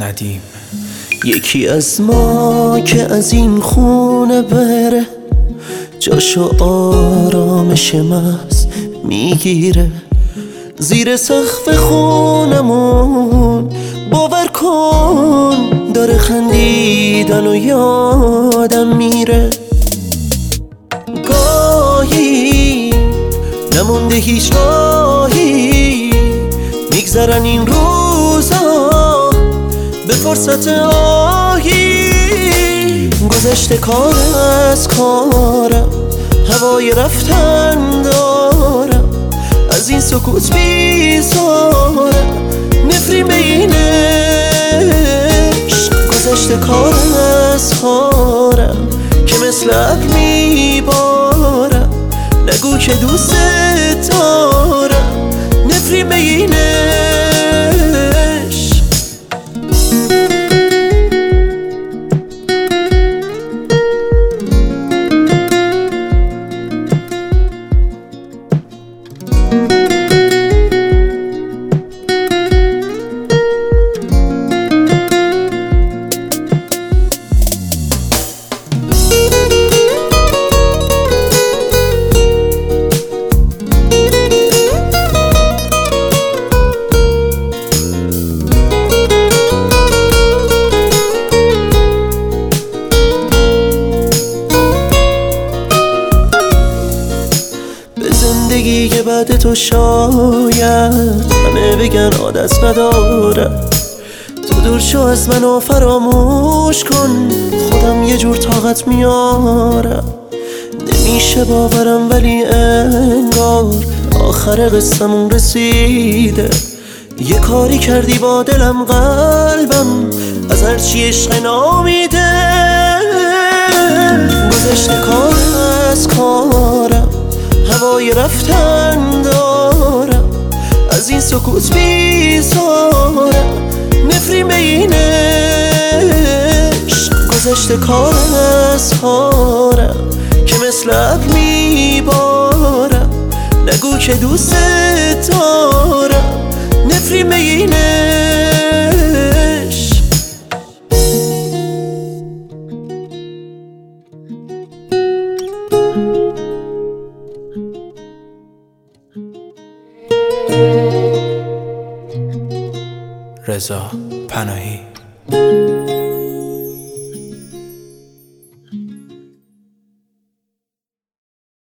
ندیم. یکی از ما که از این خونه بره، جاشو آرامش محض میگیره. زیر سقف خونمون باور کن داره خندیدن و یادم میره. گاهی نمونده هیچ راهی، میگذرن این روزا به فرصت آهی. گذشته کار از کارم، هوای رفتن دارم، از این سکوت بیزارم، نفرین به این عشق. گذشته کار از کارم که مثل ابر میبارم، نگو که دوست دارم، نفرین به این عشق. زندگی که بعد تو شاید همه بگن عادت ندارم. تو دور شو از منو فراموش کن، خودم یه جور طاقت میارم. نمیشه باورم ولی انگار آخر قصه‌مون رسیده. یه کاری کردی با دلم قلبم از هرچی عشق نامیده. گذشته کار از کارم، هوای رفتن دارم، از این سکوت بیزارم، نفرین به این عشق. گذشته کار از کارم که مثل ابر میبارم، نگو که دوست دارم، نفرین به این عشق. رضا پناهی.